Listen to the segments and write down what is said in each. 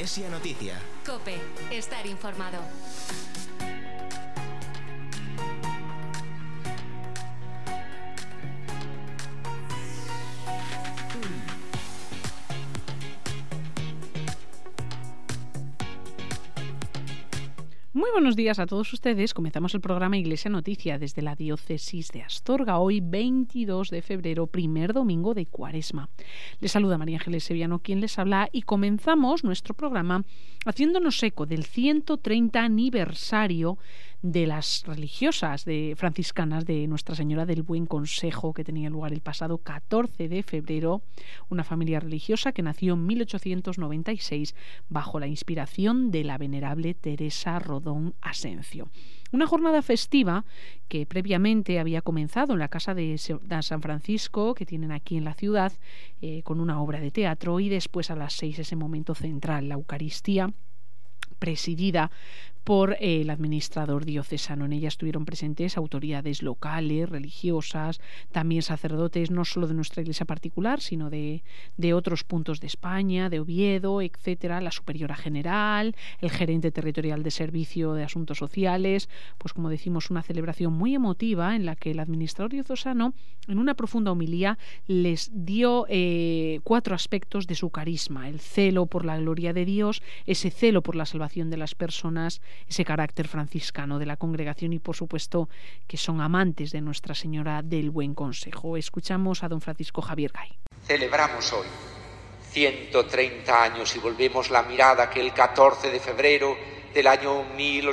Iglesia Noticia. COPE. Estar informado. Muy buenos días a todos ustedes. Comenzamos el programa Iglesia Noticia desde la diócesis de Astorga, hoy 22 de febrero, primer domingo de Cuaresma. Les saluda María Ángeles Sevillano, quien les habla, y comenzamos nuestro programa haciéndonos eco del 130 aniversario de las religiosas franciscanas de Nuestra Señora del Buen Consejo, que tenía lugar el pasado 14 de febrero, una familia religiosa que nació en 1896 bajo la inspiración de la venerable Teresa Rodón Asencio. Una jornada festiva que previamente había comenzado en la Casa de San Francisco, que tienen aquí en la ciudad, con una obra de teatro, y después a las 6 ese momento central, la Eucaristía, presidida por el administrador diocesano. En ella estuvieron presentes autoridades locales, religiosas, también sacerdotes no solo de nuestra iglesia particular, sino de otros puntos de España, de Oviedo, etcétera, la superiora general, el gerente territorial de servicio de asuntos sociales. Pues como decimos, una celebración muy emotiva en la que el administrador diocesano, en una profunda homilía, les dio 4 aspectos de su carisma: el celo por la gloria de Dios, ese celo por la salvación de las personas, ese carácter franciscano de la congregación y, por supuesto, que son amantes de Nuestra Señora del Buen Consejo. Escuchamos a don Francisco Javier Gay. Celebramos hoy 130 años y volvemos la mirada que el 14 de febrero del año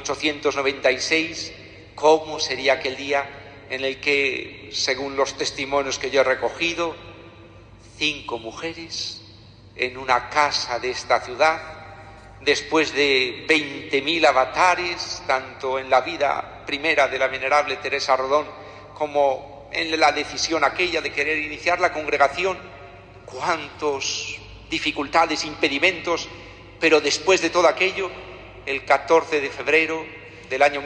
1896, ¿cómo sería aquel día en el que, según los testimonios que yo he recogido, 5 mujeres en una casa de esta ciudad, después de 20.000 avatares, tanto en la vida primera de la venerable Teresa Rodón como en la decisión aquella de querer iniciar la congregación, cuántas dificultades, impedimentos, pero después de todo aquello, el 14 de febrero del año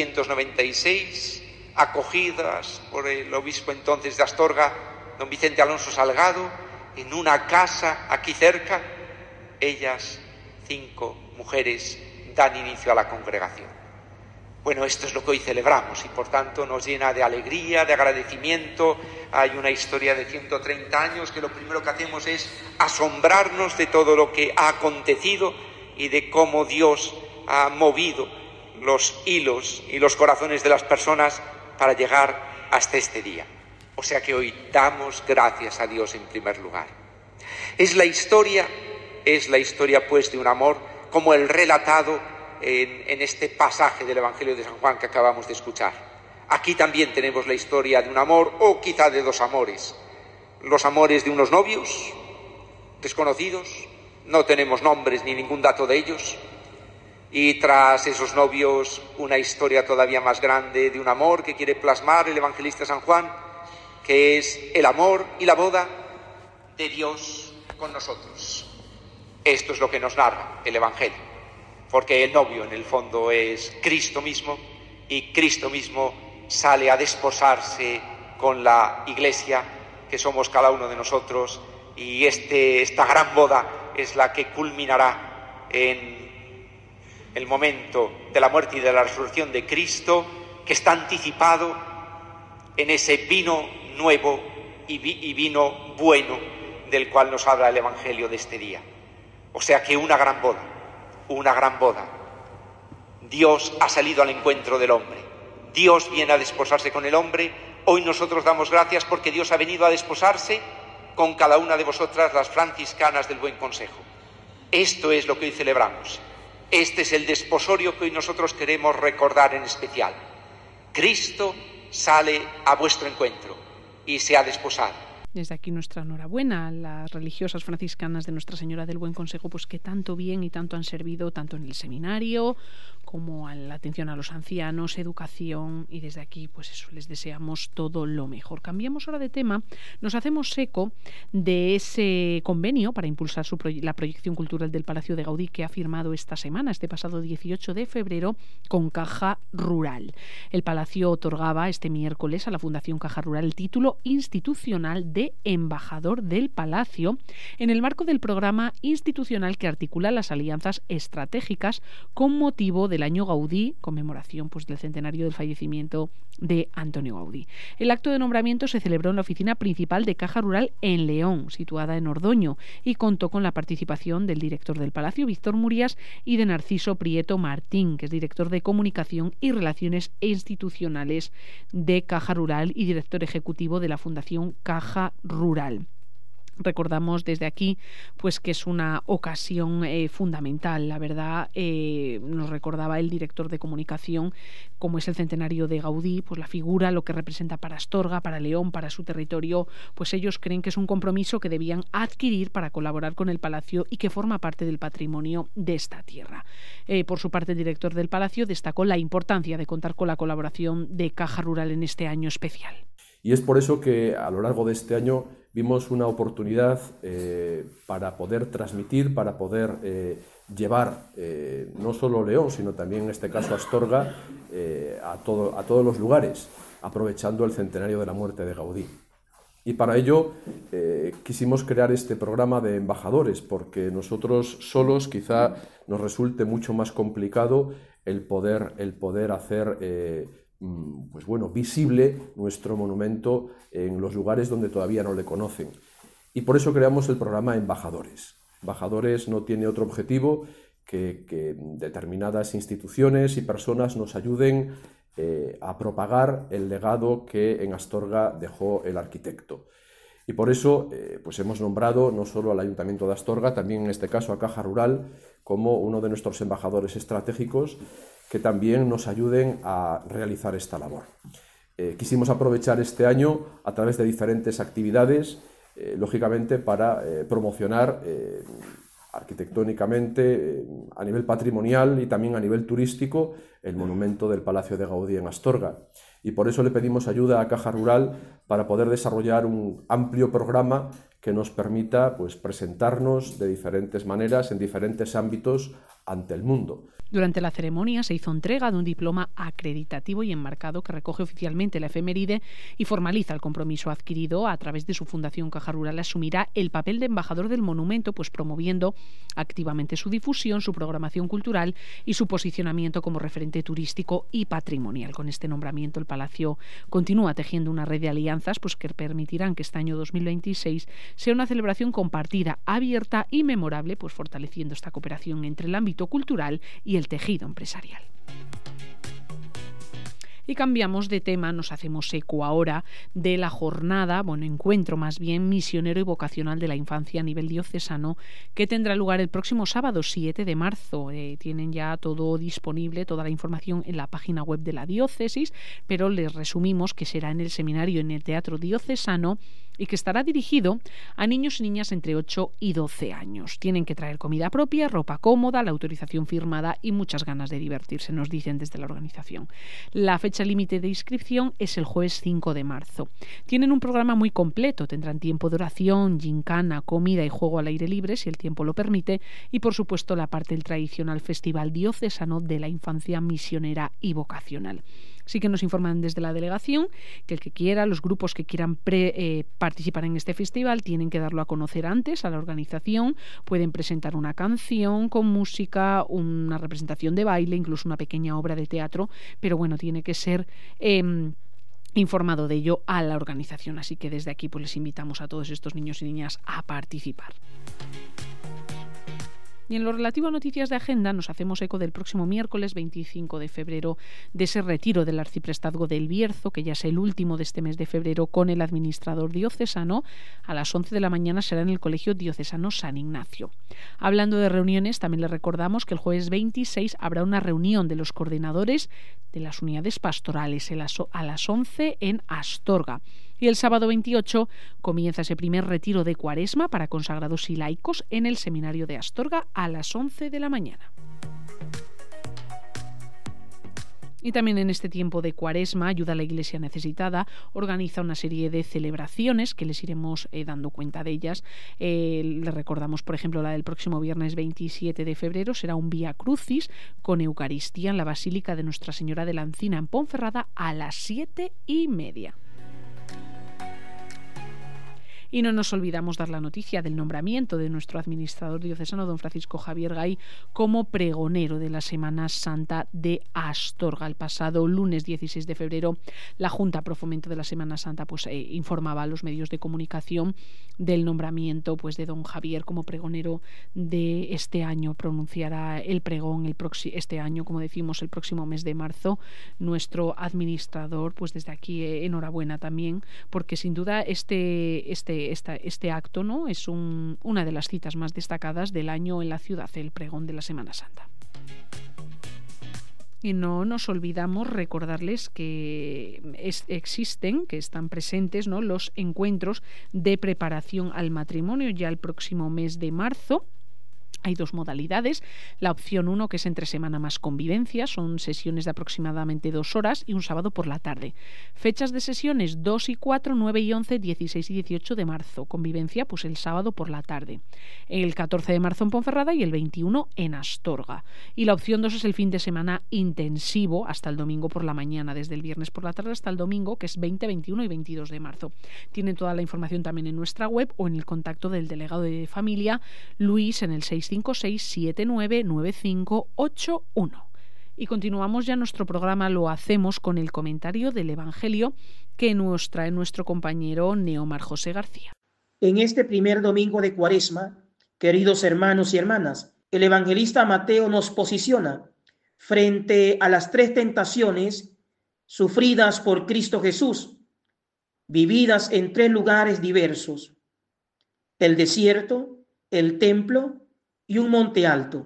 1896, acogidas por el obispo entonces de Astorga, don Vicente Alonso Salgado, en una casa aquí cerca, ellas, 5 mujeres, dan inicio a la congregación. Bueno, esto es lo que hoy celebramos y por tanto nos llena de alegría, de agradecimiento. Hay una historia de 130 años que lo primero que hacemos es asombrarnos de todo lo que ha acontecido y de cómo Dios ha movido los hilos y los corazones de las personas para llegar hasta este día. O sea que hoy damos gracias a Dios en primer lugar. Es la historia pues de un amor como el relatado en este pasaje del Evangelio de San Juan que acabamos de escuchar. Aquí también tenemos la historia de un amor, o quizá de 2 amores. Los amores de unos novios desconocidos, no tenemos nombres ni ningún dato de ellos, y tras esos novios una historia todavía más grande de un amor que quiere plasmar el evangelista San Juan, que es el amor y la boda de Dios con nosotros. Esto es lo que nos narra el Evangelio, porque el novio en el fondo es Cristo mismo, y Cristo mismo sale a desposarse con la Iglesia, que somos cada uno de nosotros, y esta gran boda es la que culminará en el momento de la muerte y de la resurrección de Cristo, que está anticipado en ese vino nuevo y vino bueno del cual nos habla el Evangelio de este día. O sea que una gran boda. Dios ha salido al encuentro del hombre. Dios viene a desposarse con el hombre. Hoy nosotros damos gracias porque Dios ha venido a desposarse con cada una de vosotras, las franciscanas del Buen Consejo. Esto es lo que hoy celebramos. Este es el desposorio que hoy nosotros queremos recordar en especial. Cristo sale a vuestro encuentro y se ha desposado. Desde aquí nuestra enhorabuena a las religiosas franciscanas de Nuestra Señora del Buen Consejo, pues que tanto bien y tanto han servido tanto en el seminario como a la atención a los ancianos, educación, y desde aquí pues eso, les deseamos todo lo mejor. Cambiamos ahora de tema, nos hacemos eco de ese convenio para impulsar la proyección cultural del Palacio de Gaudí que ha firmado esta semana, este pasado 18 de febrero, con Caja Rural. El Palacio otorgaba este miércoles a la Fundación Caja Rural el título institucional de de embajador del Palacio en el marco del programa institucional que articula las alianzas estratégicas con motivo del Año Gaudí, conmemoración del centenario del fallecimiento de Antonio Gaudí. El acto de nombramiento se celebró en la oficina principal de Caja Rural en León, situada en Ordoño, y contó con la participación del director del Palacio, Víctor Murías, y de Narciso Prieto Martín, que es director de Comunicación y Relaciones Institucionales de Caja Rural y director ejecutivo de la Fundación Caja Rural. Recordamos desde aquí que es una ocasión fundamental. La verdad, nos recordaba el director de Comunicación, como es el centenario de Gaudí, la figura, lo que representa para Astorga, para León, para su territorio, ellos creen que es un compromiso que debían adquirir para colaborar con el Palacio y que forma parte del patrimonio de esta tierra. Por su parte, el director del Palacio destacó la importancia de contar con la colaboración de Caja Rural en este año especial. Y es por eso que a lo largo de este año vimos una oportunidad para poder transmitir, para poder llevar no solo León, sino también en este caso Astorga a todos los lugares, aprovechando el centenario de la muerte de Gaudí. Y para ello quisimos crear este programa de embajadores, porque nosotros solos quizá nos resulte mucho más complicado el poder hacer visible nuestro monumento en los lugares donde todavía no le conocen. Y por eso creamos el programa Embajadores. Embajadores no tiene otro objetivo que determinadas instituciones y personas nos ayuden a propagar el legado que en Astorga dejó el arquitecto. Y por eso hemos nombrado no solo al Ayuntamiento de Astorga, también en este caso a Caja Rural, como uno de nuestros embajadores estratégicos que también nos ayuden a realizar esta labor. Quisimos aprovechar este año a través de diferentes actividades, lógicamente para promocionar arquitectónicamente, a nivel patrimonial y también a nivel turístico, el monumento del Palacio de Gaudí en Astorga. Y por eso le pedimos ayuda a Caja Rural para poder desarrollar un amplio programa que nos permita presentarnos de diferentes maneras, en diferentes ámbitos, ante el mundo. Durante la ceremonia se hizo entrega de un diploma acreditativo y enmarcado que recoge oficialmente la efeméride y formaliza el compromiso adquirido a través de su Fundación Caja Rural. Asumirá el papel de embajador del monumento, promoviendo activamente su difusión, su programación cultural y su posicionamiento como referente turístico y patrimonial. Con este nombramiento, el Palacio continúa tejiendo una red de alianzas que permitirán que este año 2026 sea una celebración compartida, abierta y memorable, fortaleciendo esta cooperación entre el ámbito cultural y el tejido empresarial. Y cambiamos de tema, nos hacemos eco ahora de la jornada, encuentro más bien misionero y vocacional de la infancia a nivel diocesano, que tendrá lugar el próximo sábado 7 de marzo. Tienen ya todo disponible, toda la información en la página web de la diócesis, pero les resumimos que será en el seminario en el Teatro Diocesano y que estará dirigido a niños y niñas entre 8 y 12 años. Tienen que traer comida propia, ropa cómoda, la autorización firmada y muchas ganas de divertirse, nos dicen desde la organización. La fecha límite de inscripción es el jueves 5 de marzo. Tienen un programa muy completo, tendrán tiempo de oración, gincana, comida y juego al aire libre, si el tiempo lo permite, y por supuesto la parte del tradicional Festival Diocesano de la Infancia Misionera y Vocacional. Sí que nos informan desde la delegación que el que quiera, los grupos que quieran participar en este festival tienen que darlo a conocer antes a la organización, pueden presentar una canción con música, una representación de baile, incluso una pequeña obra de teatro, pero tiene que ser informado de ello a la organización, así que desde aquí les invitamos a todos estos niños y niñas a participar. Y en lo relativo a noticias de agenda, nos hacemos eco del próximo miércoles 25 de febrero de ese retiro del Arciprestazgo del Bierzo, que ya es el último de este mes de febrero, con el administrador diocesano. A las 11 de la mañana será en el Colegio Diocesano San Ignacio. Hablando de reuniones, también les recordamos que el jueves 26 habrá una reunión de los coordinadores de las unidades pastorales a las 11 en Astorga. Y el sábado 28 comienza ese primer retiro de Cuaresma para consagrados y laicos en el Seminario de Astorga a las 11 de la mañana. Y también en este tiempo de Cuaresma, Ayuda a la Iglesia Necesitada organiza una serie de celebraciones que les iremos dando cuenta de ellas. Les recordamos, por ejemplo, la del próximo viernes 27 de febrero será un Vía Crucis con Eucaristía en la Basílica de Nuestra Señora de la Encina en Ponferrada a las 7:30. Y no nos olvidamos dar la noticia del nombramiento de nuestro administrador diocesano, don Francisco Javier Gay, como pregonero de la Semana Santa de Astorga. El pasado lunes 16 de febrero, la Junta Pro Fomento de la Semana Santa informaba a los medios de comunicación del nombramiento de don Javier como pregonero de este año. Pronunciará el pregón este año, como decimos, el próximo mes de marzo. Nuestro administrador, desde aquí enhorabuena también, porque sin duda este acto, ¿no?, es una de las citas más destacadas del año en la ciudad, el pregón de la Semana Santa. Y no nos olvidamos recordarles que que están presentes, ¿no?, los encuentros de preparación al matrimonio ya el próximo mes de marzo. Hay dos modalidades. La opción 1, que es entre semana más convivencia, son sesiones de aproximadamente 2 horas y un sábado por la tarde. Fechas de sesiones 2 y 4, 9 y 11, 16 y 18 de marzo. Convivencia, el sábado por la tarde. El 14 de marzo en Ponferrada y el 21 en Astorga. Y la opción 2 es el fin de semana intensivo hasta el domingo por la mañana, desde el viernes por la tarde hasta el domingo, que es 20, 21 y 22 de marzo. Tienen toda la información también en nuestra web o en el contacto del delegado de familia, Luis, en el 656-799581. Y continuamos ya nuestro programa, lo hacemos con el comentario del Evangelio que nos trae nuestro compañero Neomar José García. En este primer domingo de Cuaresma, queridos hermanos y hermanas, el evangelista Mateo nos posiciona frente a las 3 tentaciones sufridas por Cristo Jesús, vividas en 3 lugares diversos: el desierto, el templo y un monte alto.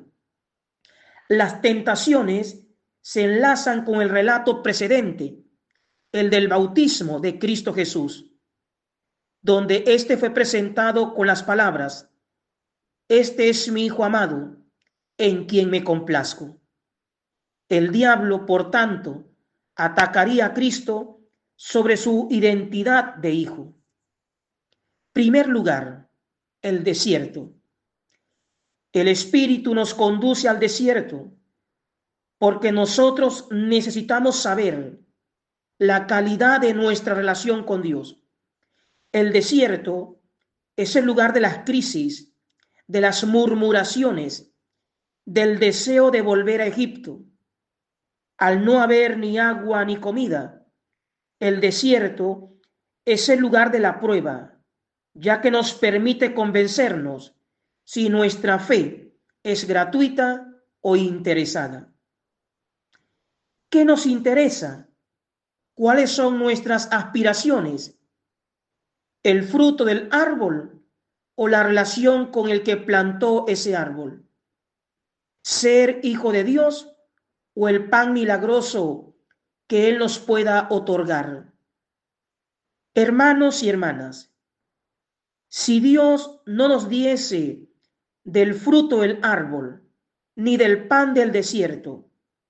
Las tentaciones se enlazan con el relato precedente, el del bautismo de Cristo Jesús, donde éste fue presentado con las palabras: este es mi Hijo amado, en quien me complazco. El diablo, por tanto, atacaría a Cristo sobre su identidad de hijo. Primer lugar, el desierto. El Espíritu nos conduce al desierto porque nosotros necesitamos saber la calidad de nuestra relación con Dios. El desierto es el lugar de las crisis, de las murmuraciones, del deseo de volver a Egipto. Al no haber ni agua ni comida, el desierto es el lugar de la prueba, ya que nos permite convencernos si nuestra fe es gratuita o interesada. ¿Qué nos interesa? ¿Cuáles son nuestras aspiraciones? ¿El fruto del árbol o la relación con el que plantó ese árbol? ¿Ser hijo de Dios o el pan milagroso que Él nos pueda otorgar? Hermanos y hermanas, si Dios no nos diese del fruto del árbol ni del pan del desierto,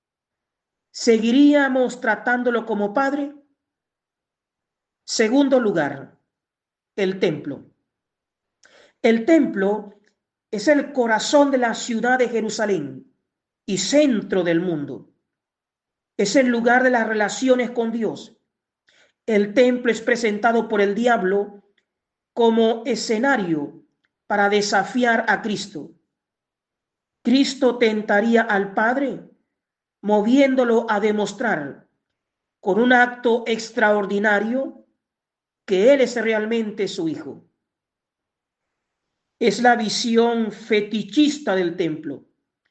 ¿seguiríamos tratándolo como Padre? Segundo lugar, el templo. El templo es el corazón de la ciudad de Jerusalén y centro del mundo. Es el lugar de las relaciones con Dios. El templo es presentado por el diablo como escenario para desafiar a Cristo. Cristo tentaría al Padre, moviéndolo a demostrar con un acto extraordinario que Él es realmente su Hijo. Es la visión fetichista del templo.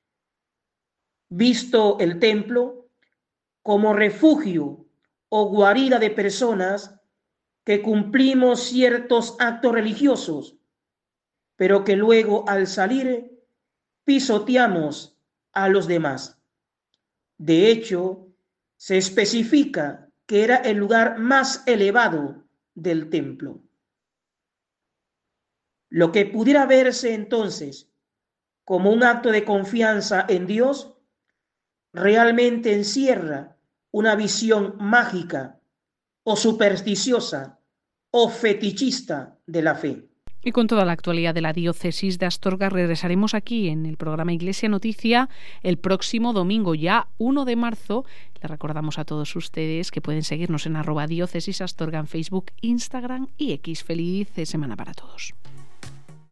Visto el templo como refugio o guarida de personas que cumplimos ciertos actos religiosos, pero que luego al salir pisoteamos a los demás. De hecho, se especifica que era el lugar más elevado del templo. Lo que pudiera verse entonces como un acto de confianza en Dios, realmente encierra una visión mágica o supersticiosa o fetichista de la fe. Y con toda la actualidad de la diócesis de Astorga regresaremos aquí en el programa Iglesia Noticia el próximo domingo, ya 1 de marzo. Les recordamos a todos ustedes que pueden seguirnos en @diócesisastorga en Facebook, Instagram y X. Feliz semana para todos.